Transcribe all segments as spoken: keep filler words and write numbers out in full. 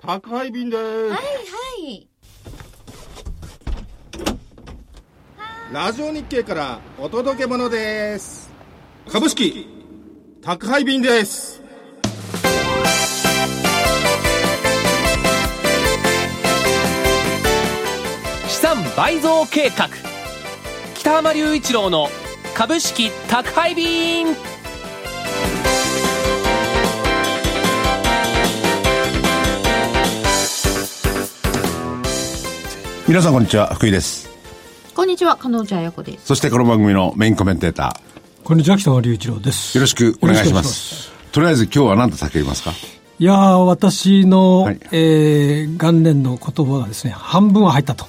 宅配便です。はいはい。 ラジオ日経からお届け物です。株式宅配便です。 資産倍増計画、北浜隆一郎の株式宅配便。 皆さんこんにちは、福井です。 こんにちは、加納茶彩子です。 そしてこの番組のメインコメンテーター、こんにちは、北浜隆一郎です。 よろしくお願いします。とりあえず今日は何と叫びますか？ いやー、私の、はい、えー、元年の言葉がですね、半分は入ったと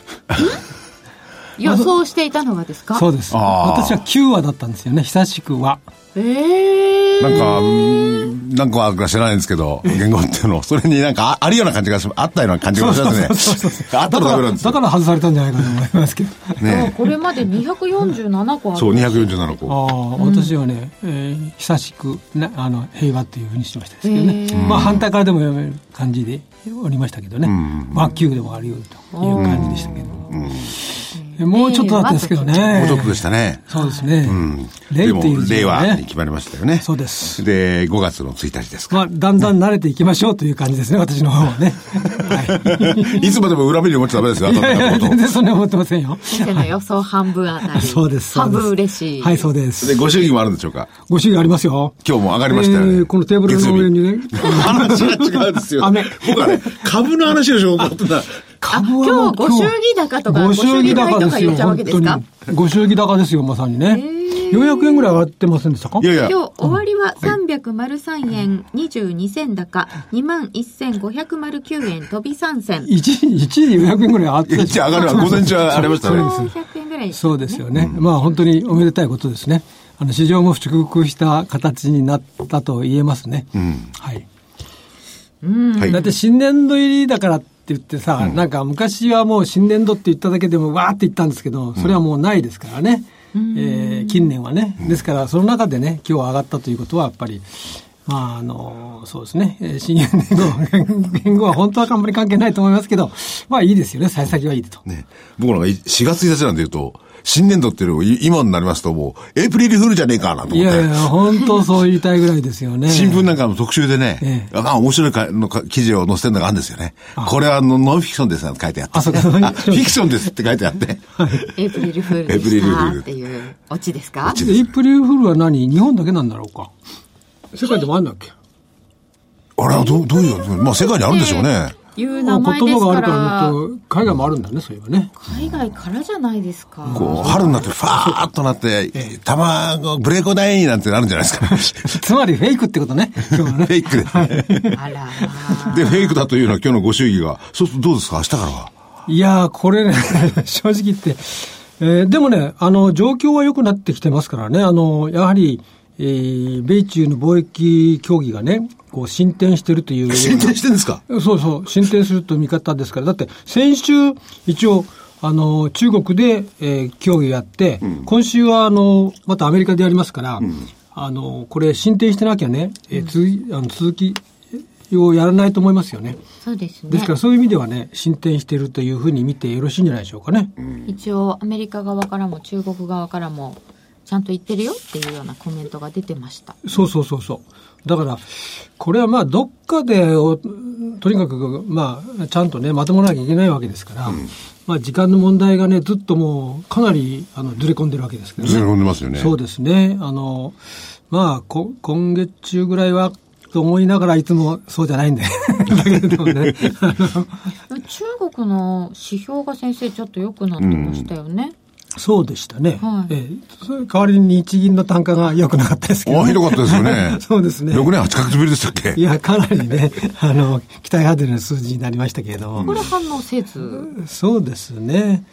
予想していたのがですか？ そうです。私はきゅうわだったんですよね、久しくは。 えー、 なんか何個あるか知らないんですけど、言語っていうのそれになんか あ, あるような感じがしあったような感じがしますね。 そうそうそうそうあったらダメなんですよ。 だから外されたんじゃないかと思いますけどね。これまでにひゃくよんじゅうななこある。 そう、にひゃくよんじゅうななこ。 あ、うん、私はね、えー、久しくなあの平和っていうふうにしてましたですけどね。まあ反対からでも読める感じでおりましたけどね。まあきゅうでもあるよという感じでしたけど。うん、もうちょっとだったんですけどね。 もうちょっとでしたね。 そうですね。 うん、 令っていう字、ね、 令和に決まりましたよね。 そうです。 で、ごがつのついたちですか。 まあ、だんだん慣れていきましょうという感じですね、私の方はね。 はい、いつまでも裏目に思っちゃダメですよ。 いやいや、全然そんな思ってませんよ。 先生の予想半分あたり。 そうです。 半分嬉しい。 はい、そうです。 で、ご祝儀もあるんでしょうか？ ご祝儀ありますよ。 今日も上がりましたよね。えー、 このテーブルの上にね。 話が違うんですよ。 雨。 僕はね、株の話でしょうかってな。 株は今日ご祝儀高とかご祝儀高とか言っちゃうわけですか？ ご祝儀高ですよ、まさにね。よんひゃくえんぐらい上がってませんでしたか？ いやいや、 今日終わりはさんびゃくさんえんにじゅうにせん高、にまんせんごひゃくきゅうえん飛びさん銭。 一時、一時よんひゃくえんぐらい上がってた。 一時上がるわ、午前中はありましたね。 よんひゃくえんぐらいですね。 そうですよね。うん、まあ本当におめでたいことですね。あの市場も祝福した形になったと言えますね。うん、はい。うん、だって新年度入りだからって言ってさ、うん、なんか昔はもう新年度って言っただけでもわーって言ったんですけど、それはもうないですからね。うん、えー、近年はね。ですからその中でね、今日上がったということはやっぱり、まああの、そうですね、新年度、言語は本当はあんまり関係ないと思いますけど、まあいいですよね、幸先はいいと。 ね、僕なんかしがつついたちなんで言うと、新年度っていうのを今になりますともうエイプリルフールじゃねえかなと思って。いやいや、本当そう言いたいぐらいですよね。 新聞なんかの特集でね、ええ、まあ面白いかの記事を載せてるのがあるんですよね。これはノンフィクションですって書いてあって。あ、そうか。フィクションですって書いてあって。 はい、エイプリルフールでしたっていうオチですか？ エイプリルフールは何？日本だけなんだろうか。世界でもあるんだっけ？ あれはどう、どういう、まあ世界にあるんでしょうね。 いう名前ですから。 言葉があるから見ると海外もあるんだね、そういえばね。 海外からじゃないですか。 こう春になってファーっとなって、ええ、卵ブレーコダイなんてなるんじゃないですか。 つまりフェイクってことね。今日ねフェイクですね。 あらでフェイクだというのは今日のご祝儀が、そうするとどうですか、明日からは。 いやーこれね正直言って、えー、でもねあの状況は良くなってきてますからね。あのやはり、えー、米中の貿易協議がねこう進展してるという。 進展してるんですか？ そうそう、進展するという見方ですから。だって、先週、一応、あの、中国で、えー、協議やって、うん、今週は、あの、またアメリカでやりますから、うん、あの、これ、進展してなきゃね、えー、つあの続きをやらないと思いますよね。 そうですね。 ですから、そういう意味ではね、進展しているというふうに見てよろしいんじゃないでしょうかね。 うん、一応、アメリカ側からも中国側からも、ちゃんと言ってるよっていうようなコメントが出てました。 そうそうそうそう。だから、これはまあ、どっかで、とにかく、まあ、ちゃんとね、まともなきゃいけないわけですから、うん、まあ、時間の問題がね、ずっともう、かなり、あの、ずれ込んでるわけですけどね。 ずれ込んでますよね。 そうですね。あの、まあ、こ今月中ぐらいは、と思いながらいつもそうじゃないんで。だけどね。 中国の指標が先生ちょっと良くなってましたよね。うん、 そうでしたね。はい、ええ、それ代わりに日銀の単価が良くなかったですけど、ね。 ああ、ひどかったですよね。 そうですね。 ろくねんはちかげつぶりでしたっけ？ いや、かなりね、あの、期待外れの数字になりましたけれども。 これ反応せず。 そうですね。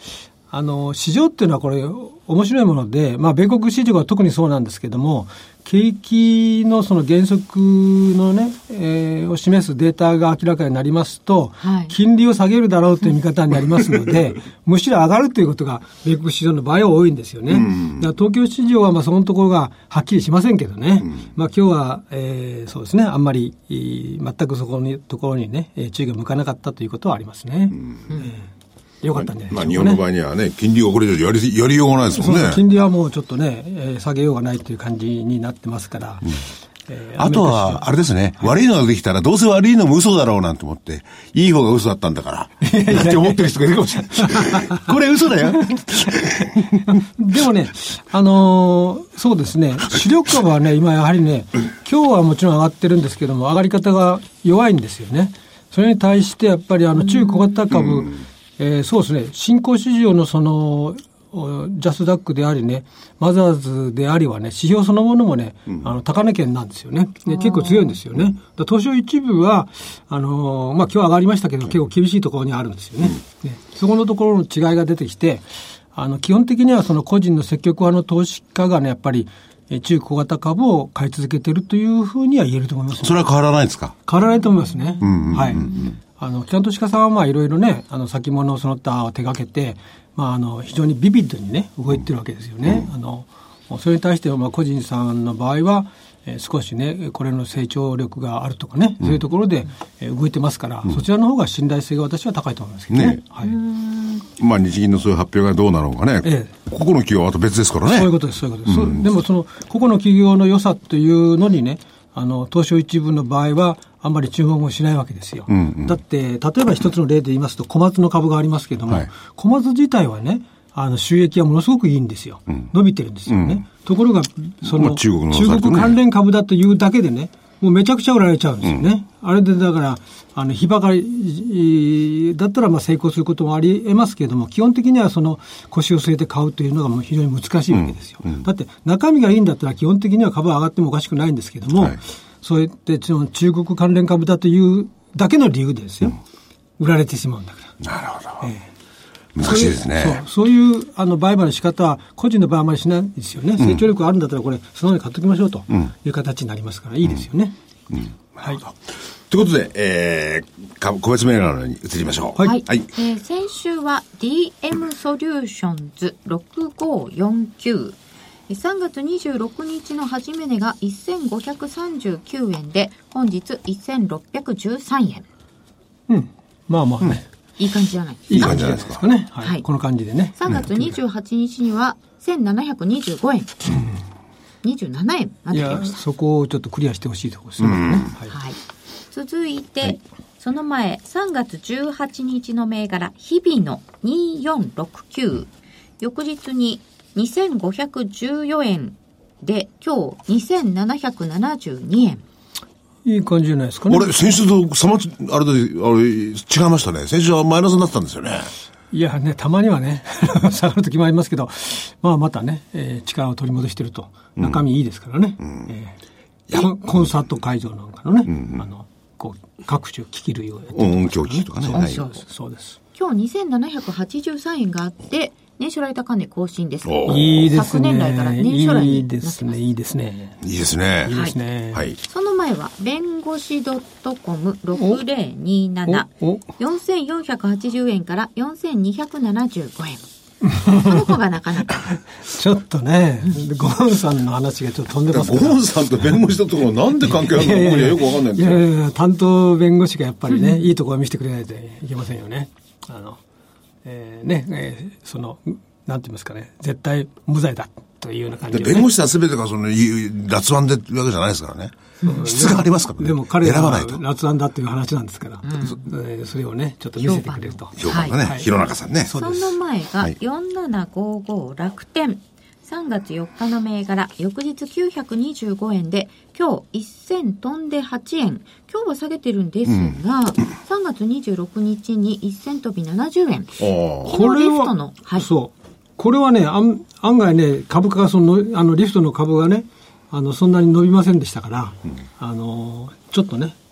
あの、市場っていうのはこれ、面白いもので、まあ、米国市場が特にそうなんですけども、景気のその減速のね、えー、を示すデータが明らかになりますと、はい、金利を下げるだろうという見方になりますので、むしろ上がるということが、米国市場の場合は多いんですよね。うん、だから東京市場はまあそのところがはっきりしませんけどね、うん、まあ今日は、えー、そうですね、あんまり、全くそこのところにね、注意が向かなかったということはありますね。うんえーよかったんじゃないでしょうかね。 まあ、日本の場合にはね、金利がこれ以上やり、やりようがないですもんね。 そう金利はもうちょっとね、えー、下げようがないという感じになってますから。うんえー、あとは、あれですね、はい、悪いのができたら、どうせ悪いのも嘘だろうなんて思って、いい方が嘘だったんだから、って思ってる人がいるかもしれない。これ嘘だよ。 でもね、あのー、そうですね、主力株はね、今やはりね、今日はもちろん上がってるんですけども、上がり方が弱いんですよね。それに対して、やっぱりあの、中小型株、うんえー、そうですね。新興市場のその、ジャスダックでありね、マザーズでありはね、指標そのものもね、うん、あの、高値圏なんですよね。で結構強いんですよね。だ東証一部は、あのー、まあ、今日上がりましたけど、結構厳しいところにあるんですよね。うん、ねそこのところの違いが出てきて、あの、基本的にはその個人の積極派の投資家がね、やっぱり、中小型株を買い続けているというふうには言えると思います、ね。 それは変わらないですか？ 変わらないと思いますね。うんうんうんうん、はい。あの、機関投資家さんはまあいろいろね、あの、先物その他を手掛けて、まああの、非常にビビッドにね、動いてるわけですよね。うん、あの、それに対してはまあ個人さんの場合は、えー、少しね、これの成長力があるとかね、うん、そういうところで、えー、動いてますから、うん、そちらの方が信頼性が私は高いと思いますけどね。ねはい。 まあ日銀のそういう発表がどうなのかね、ええ、個々の企業はまた別ですからね。 そういうことです、そういうことです。うん、でもその、個々の企業の良さというのにね、あの、東証一部の場合は、あんまり注目もしないわけですよ。うんうん、だって、例えば一つの例で言いますと、小松の株がありますけども、はい、小松自体はね、あの、収益はものすごくいいんですよ。うん、伸びてるんですよね。うん、ところが、その、まあ、中国の、ね、中国関連株だというだけでね、もうめちゃくちゃ売られちゃうんですよね。うん、あれで、だから、あの、日ばかりだったら、まあ、成功することもあり得ますけれども、基本的にはその、腰を据えて買うというのがもう非常に難しいわけですよ。うんうん、だって、中身がいいんだったら、基本的には株は上がってもおかしくないんですけども、はいそうやって中国関連株だというだけの理由でですよ、うん、売られてしまうんだから。 なるほど。えー、難しいですね。 そう、そういうあの売買の仕方は個人の場合あまりしないですよね。うん、成長力があるんだったらこれそのように買っておきましょうという形になりますから、いいですよね。うんうん、 はい。ということで、えー、個別銘柄に移りましょう。 はい。はいえー、先週は ディーエム ソリューションズろくごよんきゅう。さんがつにじゅうろくにちの始め値がせんごひゃくさんじゅうきゅうえんで、本日せんろっぴゃくじゅうさんえん。 うん。まあまあね。 うん、いい感じじゃないですか。 いい感じじゃないですかね。はい。はい、この感じでね。 さんがつにじゅうはちにちにはせんななひゃくにじゅうごえん。うん、にじゅうななえんまで来ました。いや、 そこをちょっとクリアしてほしいところですね。うんはい。 はい。続いて、はい、その前、さんがつじゅうはちにちの銘柄、日々のによんろくきゅう。翌日ににせんごひゃくじゅうよえんで、今日にせんななひゃくななじゅうにえん。 いい感じじゃないですかね。 あれ、先週とさま、あれで、あれ、違いましたね。先週はマイナスになってたんですよね。 いやね、たまにはね、下がるときもありますけど、まあまたね、えー、力を取り戻してると。中身いいですからね。うんえー、コンサート会場なんかのね、うん、あの、こう、各種機器類をやってる、 ね。音響機器とかね。 そうです、はい、そうです。 今日にせんななひゃくはちじゅうさんえんがあって、年初来高値更新です。 いいですね。 昨年来から年初来いいですね。いいですね。 いいですね。 いいですね。 はい。 その前は、弁護士 .com ろくぜろになな。よんせんよんひゃくはちじゅうえんからよんせんにひゃくななじゅうごえん。この子がなかなか。 ちょっとね、ゴーンさんの話がちょっと飛んでますから。 ゴーンさんと弁護士 .com なんで関係あるのかいやよくわかんないんですよ。 いやいや、担当弁護士がやっぱりね、いいところを見せてくれないといけませんよね。あの、えー、ね、えー、その、なんて言いますかね、絶対無罪だというような感じで、ね。 弁護士は全てがその、辣腕でっていうわけじゃないですからね。質がありますからね。 でも彼らは辣腕だっていう話なんですから、うん、それをね、ちょっと見せてくれると。 評判がね、はい、弘中さんね。 その前がよんななごご楽天。さんがつよっかの銘柄、翌日きゅうひゃくにじゅうごえんで、今日せん飛んではちえん。今日は下げてるんですが、うん、さんがつにじゅうろくにちにせん飛びななじゅうえん。 これは、はい、そう。これはね、案, 案外ね、株価がその、あの、リフトの株がね、あの、そんなに伸びませんでしたから、うん、あの、ちょっとね、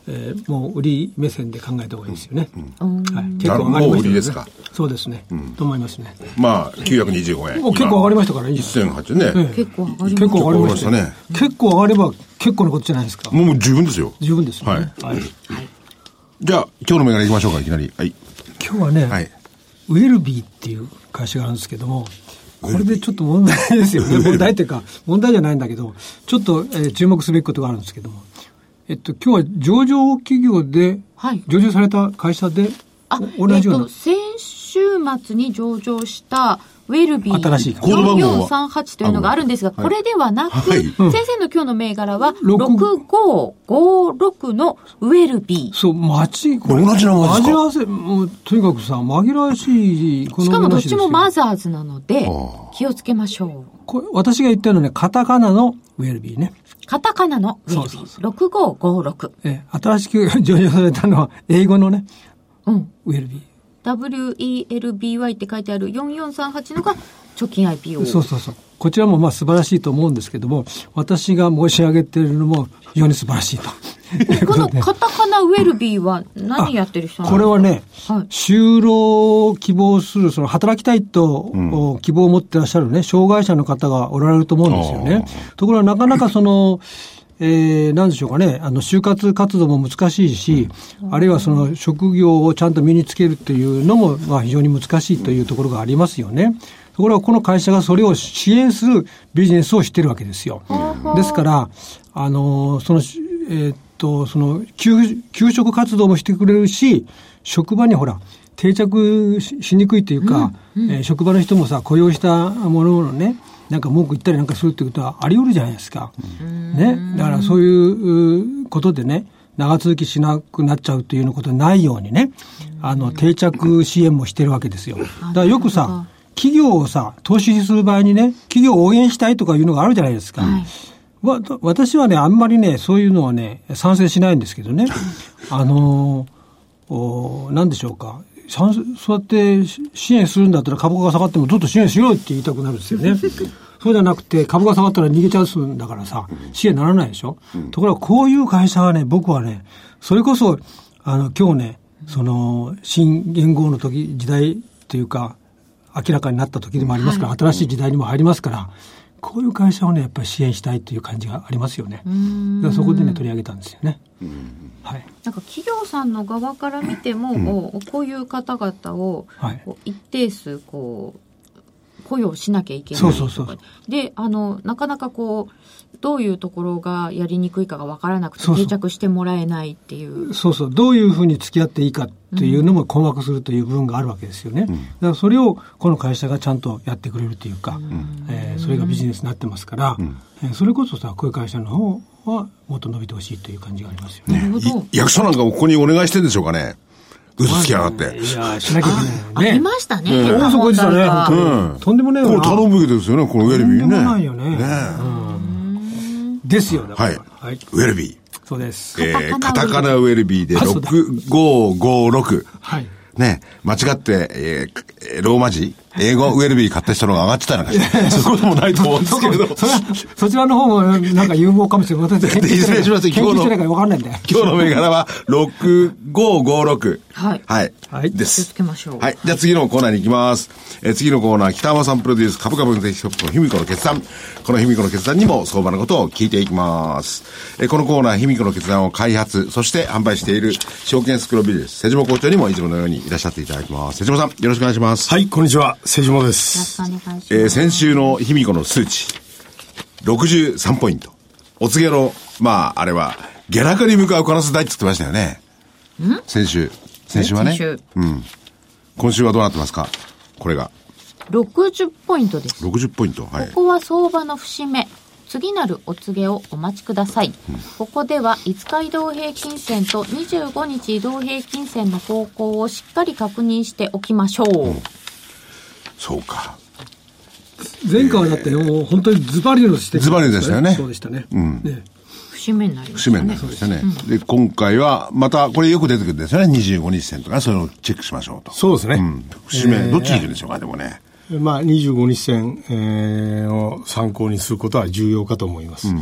えー、もう売り目線で考えた方がいいですよね。 うんはい、 結構上がりましたね。もう売りですか。 そうですね、うん、と思いますね。 まあきゅうひゃくにじゅうごえん。 もう結構上がりましたからいいです。 いってんはち ね、ええ。結構上がりました。 結構上がりましたね。 結構上がれば結構のことじゃないですか。 もう十分ですよ。 十分ですよね。 はい。はいはい、 じゃあ今日の銘柄いきましょうかいきなり。はい。 今日はね、はい、ウェルビーっていう会社があるんですけども。これでちょっと問題ですよね。問題というか、問題じゃないんだけど、ちょっと、えー、注目すべきことがあるんですけども。えっと、今日は上場企業で、はい、上場された会社で、 あ、 同じような。 えっと、先週末に上場したウェルビー新しいよんよんさんはちというのがあるんですが、これではなく、はい、先生の今日の銘柄はろくごごろくのウェルビー。 そう、間違これ同じ名前ですか？ 味合わせ、もうとにかくさ、紛らわしい、 このしかもどっちもマザーズなので、気をつけましょう。 これ私が言ったのはね、カタカナのウェルビーね。 カタカナのウェルビー。そうそうそうろくごごろく。 え、新しく上場されたのは、英語のね、 うん、 ウェルビー。 ダブリューイーエルビーワイ って書いてあるよんよんさんはちのが直近 アイピーオー。 そうそうそう。こちらもまあ素晴らしいと思うんですけども、私が申し上げているのも非常に素晴らしいと。 このカタカナウェルビーは何やってる人なんですか？ これはね、はい、就労を希望する、その働きたいと、うん、希望を持ってらっしゃるね、障害者の方がおられると思うんですよね。ところがなかなかその、えー、なんでしょうかね、あの、就活活動も難しいし、うん、あるいはその職業をちゃんと身につけるというのも、まあ非常に難しいというところがありますよね。ところがこの会社がそれを支援するビジネスをしているわけですよ。ですから、あの、その、えー、っと、その、求、求職活動もしてくれるし、職場にほら、定着 し, しにくいというか、うんうん、えー、職場の人もさ、雇用したもののね、なんか文句言ったりなんかするってことはあり得るじゃないですか。ね。だからそういうことでね、長続きしなくなっちゃうというようなことないようにね、あの、定着支援もしてるわけですよ。だからよくさ、企業をさ、投資する場合にね、企業を応援したいとかいうのがあるじゃないですか。はい、わ私はね、あんまりね、そういうのはね、賛成しないんですけどね。あのー、おなんでしょうか。そうやって支援するんだったら株価が下がってもずっと支援しろって言いたくなるんですよね。そうじゃなくて株価下がったら逃げちゃうんだからさ、支援ならないでしょ。うん、ところがこういう会社はね、僕はね、それこそ、あの、今日ね、その、新元号の時、時代というか、明らかになった時でもありますから、はい、新しい時代にも入りますから、こういう会社をね、やっぱり支援したいという感じがありますよね。だからそこでね、取り上げたんですよね。はい、 なんか企業さんの側から見ても、うん、こういう方々を、はい、一定数こう雇用しなきゃいけないとか、そうそうそうで、あのなかなかこうどういうところがやりにくいかが分からなくて定着してもらえないっていうそうそうどういうふうに付き合っていいかっていうのも困惑するという部分があるわけですよね、うん、だからそれをこの会社がちゃんとやってくれるというか、うんえー、それがビジネスになってますから、うんえー、それこそさこういう会社の方はもっと伸びてほしいという感じがありますよね。なるほど。 役所なんかここにお願いしてるんでしょうかね。嘘つきやがって。 いや、しなきゃいけないね。 ありましたね。 大阪時代ね、本当に。うん、とんでもないよな。 これ頼むべきですよね、このウェルビーね。 とんでもないよね。ねうん、ですよ、だから。はい。はい、ウェルビー。 そうです。 えー、カタカナウェルビーでろくごごろく。 はい。 ね、間違って、えー、ローマ字英語ウェルビー買った人の方が上がってたのかしら。そういうこともないと思うんですけれど。 それは、そちらの方もなんか有望かもしれない。私研究してないから分かんないんだよ。 今日の銘柄はろくごごろく。 はい。 はい。 はい。 です。 気をつけましょう。 はい。じゃあ次のコーナーに行きます。えー、次のコーナー、北浜さんプロデュース株価分析トップの卑弥呼の決断。この卑弥呼の決断にも相場のことを聞いていきます。えー、このコーナー、卑弥呼の決断を開発、そして販売している証券スクロビジネス、瀬島校長にもいつものようにいらっしゃっていただきます。瀬島さん、よろしくお願いします。 はい、こんにちは。瀬島です。 よろしくお願いします。 えー、先週の卑弥呼の数値、ろくじゅうさんポイント。お告げの、まあ、あれは、下落に向かう可能性大って言ってましたよね。 ん先週。先週はね。 先週。 うん。今週はどうなってますかこれが。 ろくじゅうポイントです。 ろくじゅうポイント。はい。 ここは相場の節目。次なるお告げをお待ちください、うん、ここではいつか移動平均線とにじゅうごにち移動平均線の方向をしっかり確認しておきましょう、うん、 そうか前回はだってもう本当にズバリのしてズバリでしたよね。 そうでしたね、 うんね節目になりましたね。 節目になりましたね、うん、で今回はまたこれよく出てくるんですよね。にじゅうごにち線とかそれをチェックしましょうと。 そうですね、うん、 節目、えー、どっちにいるんでしょうか。でもねまあ、にじゅうごにち線、えー、を参考にすることは重要かと思います、うん、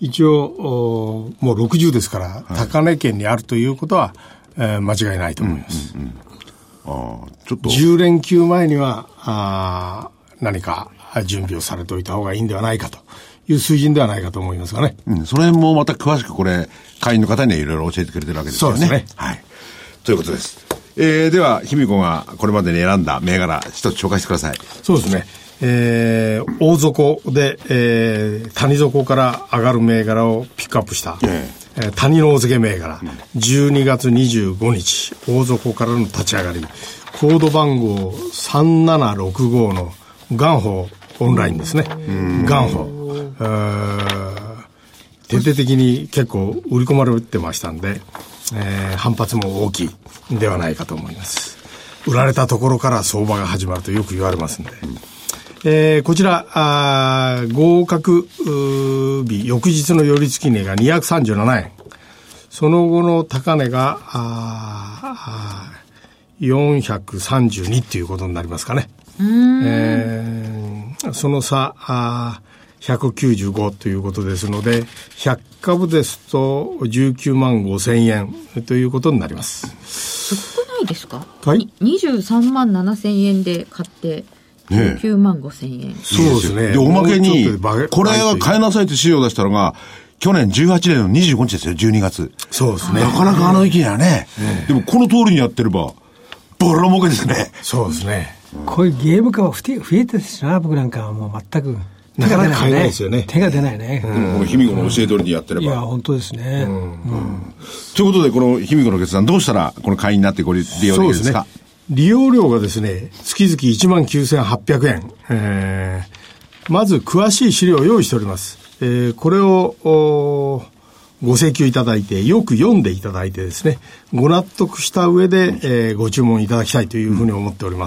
一応、もうろくじゅうですから、はい、高値圏にあるということは、えー、間違いないと思います。うんうんうん、 あちょっとじゅう連休前にはあ何か準備をされておいた方がいいんではないかという水準ではないかと思いますがね。 うん、それもまた詳しくこれ、会員の方にはいろいろ教えてくれてるわけですよね。 そうですね。 はい。ということです。えー、では、卑弥呼がこれまでに選んだ銘柄、一つ紹介してください。 そうですね。えー、大底で、えー、谷底から上がる銘柄をピックアップした、えー、谷の大関銘柄、うん、じゅうにがつにじゅうごにち、大底からの立ち上がり、コード番号さんななろくごの元宝オンラインですね。元宝。徹底的に結構売り込まれてましたんで、えー、反発も大きいんではないかと思います。売られたところから相場が始まるとよく言われますんで。うんえー、こちら、あ合格日、翌日の寄り付き値がにひゃくさんじゅうななえん。その後の高値が、あよんひゃくさんじゅうにということになりますかね。えー、その差、あひゃくきゅうじゅうごということですので、ひゃっかぶですとじゅうきゅうまんごせんえんということになります。 少ないですか？ はい。 にじゅうさんまんななせんえんで買って、じゅうきゅうまんごせんえん。 そうですね。 で、おまけに、これは買いなさいって資料を出したのが、去年じゅうはちねんのにじゅうごにちですよ、じゅうにがつ。 そうですね。 なかなかあの域にはね。でも、この通りにやってれば、ボロ儲けですね。 そうですね。 こういうゲーム化は増えてるしな、僕なんかはもう全く。 なかなか買えないですよね。 手が出ないね。 この卑弥呼の教え通りにやってれば。 いや、本当ですね。 ということで、この卑弥呼の決断、どうしたらこの会員になってご利用できるんですか？ 利用料がですね、月々 いちまんきゅうせんはっぴゃくえん。えー、まず詳しい資料を用意しております。えー、これをご請求いただいて、よく読んでいただいてですね、ご納得した上で、えー、ご注文いただきたいというふうに思っております。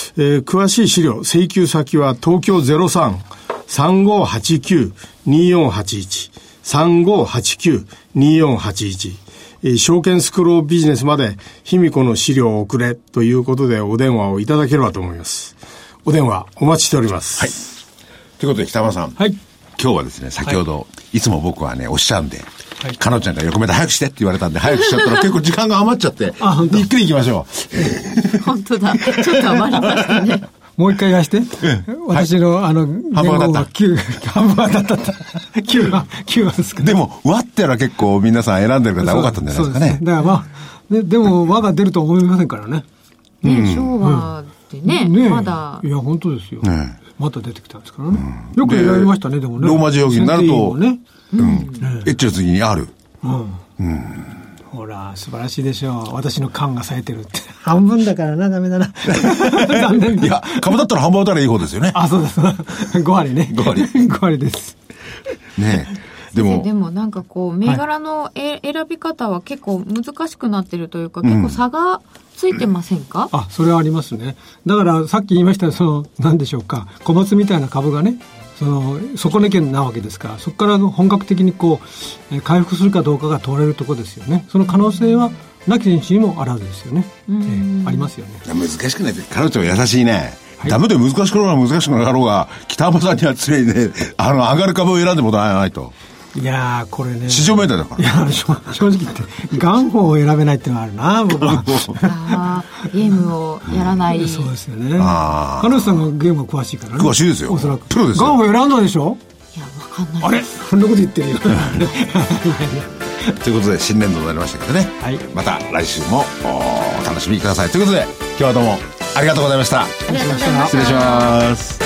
えー、詳しい資料、請求先は東京 ゼロさん さんごはちきゅう によんはちいち さんごはちきゅう によんはちいち証券スクロールビジネスまで卑弥呼の資料を送れということでお電話をいただければと思います。お電話お待ちしております。 はい。ということで北山さん。 はい。 今日はですね、先ほど、はい、いつも僕はね、おっしゃるんで、はい、彼女ちゃんから横目で早くしてって言われたんで、早くしちゃったら結構時間が余っちゃって、ゆっくり行きましょう。本当だ。ちょっと余りましたね。 もう一回言わして。私の、はい、あの、 半分だった。 きゅう、半分だった。きゅうは、きゅうはですかね。 でも、和ってのは結構皆さん選んでる方多かったんじゃないですかね。 そうですね。だからまあ、で, でも和が出るとは思いませんからね。 ね、昭和ってね、うん、ねまだ。 いや、本当ですよ。ね、また出てきたんですからね。うん、よく選びましたね、でもね。 ローマ字表記になると、 ね、 うん。エッチの次にある。 うん。うんほら、素晴らしいでしょう。私の勘が冴えてるって。半分だからな、ダメだな。残念。 いや、株だったら半分当たりいい方ですよね。 あ、そうです。ご割ね。 ご割。 ご割です。 ねえ。でも。 でもなんかこう、銘柄のえ、はい、選び方は結構難しくなってるというか、結構差がついてませんか？ うん、あ、それはありますね。だからさっき言いました、その、なんでしょうか。小松みたいな株がね、その底値圏なわけですから、そこから本格的にこう、えー、回復するかどうかが問われるところですよね。その可能性はなきにしもあらずですよね。えー、ありますよね。 難しくないって、彼女は優しいね。はい、ダメで難しくなろうが難しくなろうが、北浜さんには常にね、あの、上がる株を選んでもらわないと。 いやー、これね。 市場命題だから。 いや、正直言って、元宝を選べないっていうのはあるな、僕は。 ああ、ゲームをやらない。 うん、そうですよね。ああ。彼女さんがゲームが詳しいからね。 詳しいですよ。 おそらく。 プロですよ。 元宝選んだでしょ？ いや、わかんない。 あれそんなこと言ってるよ。 ということで、新年度になりましたけどね。はい。また来週もお楽しみください。ということで、今日はどうもありがとうございました。 ありがとうございました。 失礼します。